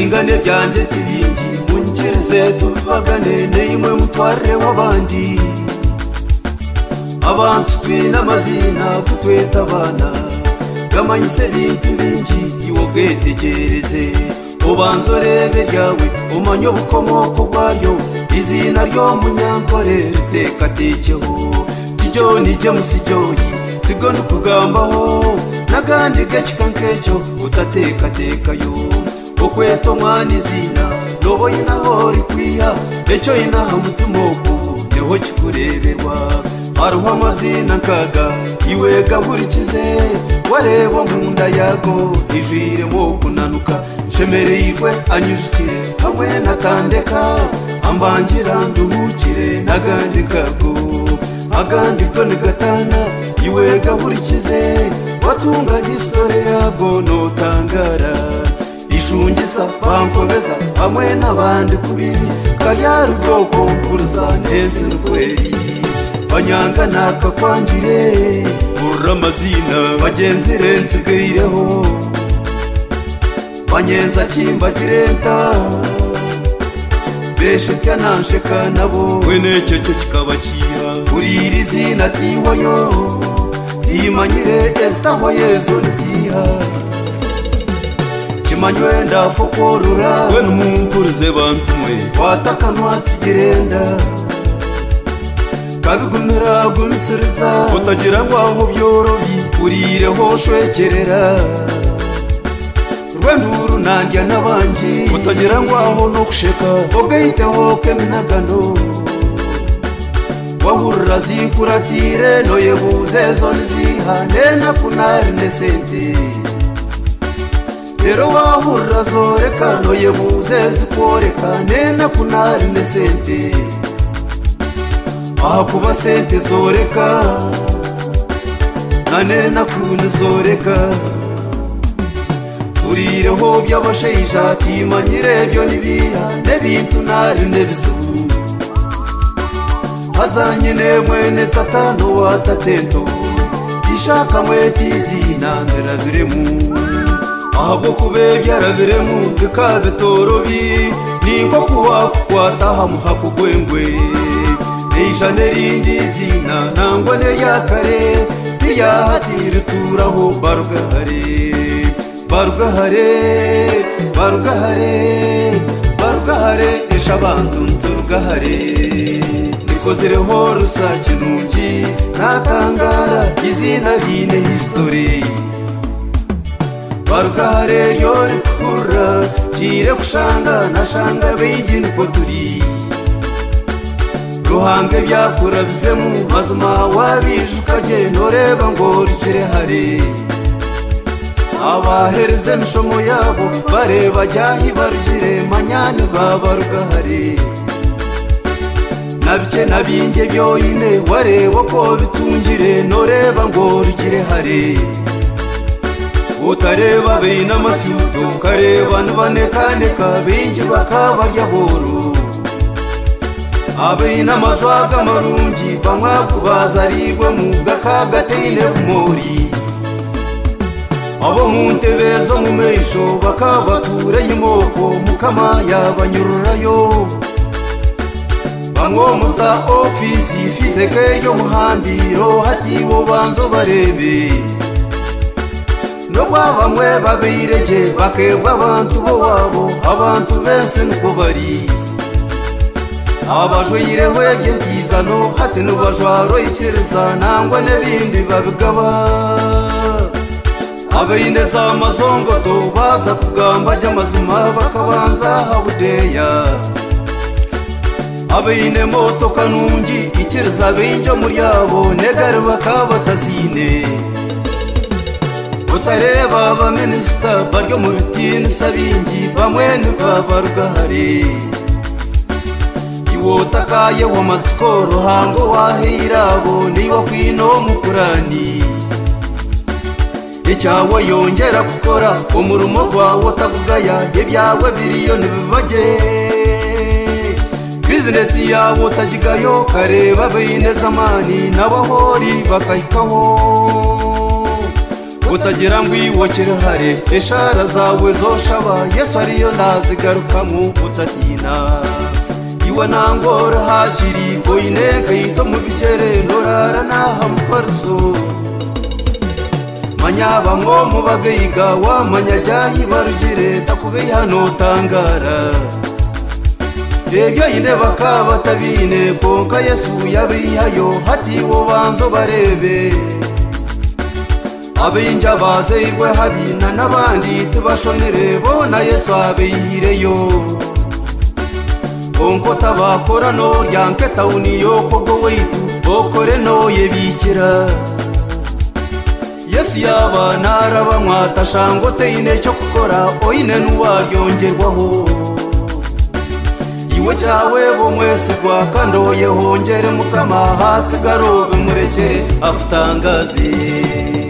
bingane byanje tibingi munkirize tubagane neimwe mutware w'abandi abantu twina amazina kutweta abana gamanyise bintu bingi iwogetegereze ubanzorebe ryawe umanye ubukomoko bwayo izina ryo munyankore ritekatekeho tijyo nije musijoyi tigona kugambaho nagandi gachikankecyo utatekatekayo okweto mwana izina lobo inaho rikwiya echo inaha mutumoko neho kikureberwa aruha amazina nkaga iwe gahurikize wareba munda yago ijwiremo kunanuka shemereyirwe anyujikire hamwe nakandeka ambangira nduhukire nagandi kago agandi kone gatana iwe gahurikize watunga histoire yago notangara ishungisa bankobeza hamwe n'abandi kubi karyari ubwoko mpuruza neza n'ukweri banyanga nakakwangire urura amazina bagenzi rensigayireho banyenza kimbagirenta beshetsya nansheka nabo wenecyo cyo kikabakiha urira izina tiwayo imanyire estaho yezu nziha kimanywe ndafokorura we n'umunkurize bantumwe watakanwa tigirenda kabigumira gumisiriza utagira ngo aho byorobi urireho shwekerera rwenduru nandya n'abanji utagira ngo aho no kusheka ogayiteho keminagano wahurra zikuratire noyebuze zone zihane nakunari nesente rero wahurra zoreka noyebuze zikoreka nena kunari nesente aha kuba sente zoreka nanena kuni zoreka urireho by'abashayija timanyire byo nibiha nebintu nari nebizu hazanyine mwene tatano wa tatento ishaka mwetizina nderabiremu ahubwo kubebya rabiremu bikabe torobi niko kuba kukwataha muhakugwengwe ijane rindi zina nangwane yakare tiyahatire turaho barugahare barugahare barugahare barugahare eshabantu nturugahare nikozereho rusakinungi natangara izina rine history barugahare yori kura kire kushanga nashanga bingi niko turi ruhange byakura bizemu mazima wabijukaje noreba ngo rikire hare abahereze mishomo yabo bareba jyahi barugire manyane babarugahare nabike nabinge byoyine wareba ko bitungire noreba ngo rikire hare utareba beina amasuto kareba nbaneka bingi bakabarya boro abeina amajwaga marungi bamwakubaza arigwe mu gakagateine umori abo mu ntebe zo mu meisho bakabaturanye imoko mukama yabanyururayo bamwomuza ofisi fiseke yo muhambiro hatibo banzo barebe nobwa bamwe babireje bakebwa abantu bo wabo abantu bense nuko bari abajwire webye ntizano hati nubajwaro ikiriza nangwa nebindi babigaba abayineza amazongoto baza kugamba jamazima bakabanza habudeya abayine moto kanungi ikiriza binjo muri yabo negare bakabatazine utareba abaminisita baryo mu bitini sabingi bamwe ntibabarugahare iwotakaye w'amatsiko ruhango wahirabo niwo kwino mukurani icyawe yongera gukora umurimo gwawe utagugaya ibyawe biriyo nibibaje bizinesi yawe utajigayo kareba bine zamani n'abahori bakahikaho utagira ngo iwokere hare eshara zawe zoshaba Yesu ariyo nazigarukamwo utatina iwe nangora hakiri boyineka yito mu bikere norara naha mufariso manyaba mwo mu bagayiga wamanya jyahi barugire takube hano tangara ebyo yinde bakabatabine konka Yesu yabihayo hati wo banzo barebe abinja bazirwe habina nabandi tubashonere bona Yesu abihireyo konko tabakora no ryanke tauni yo kogo weitu bokore no yebikira Yesu yaba naraba mwatashango teine cyo gukora oine nuwaryongerwaho iwe cyawe bo mwese gwa kandoye hongere mukama hatsi garobe murekere afutangazi